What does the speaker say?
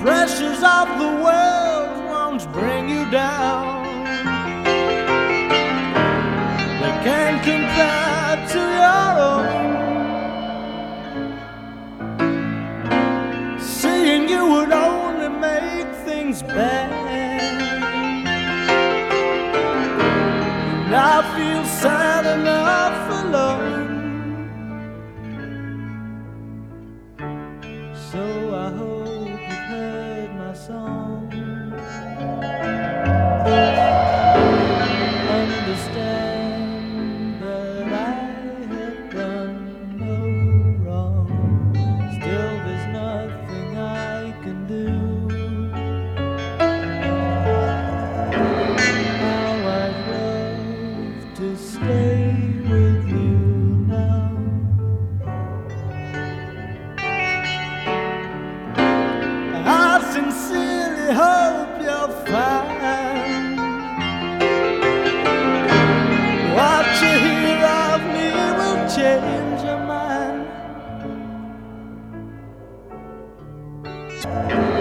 pressures of the world won't bring you down. They can't compare to your own. Seeing you would only make things bad. And I feel sad enough alone. So I hope you've heard my song. Understand that I have done no wrong. Still there's nothing I can do. How I'd love to stay with you now. I sincerely hope you're fine. What you hear of me will change your mind.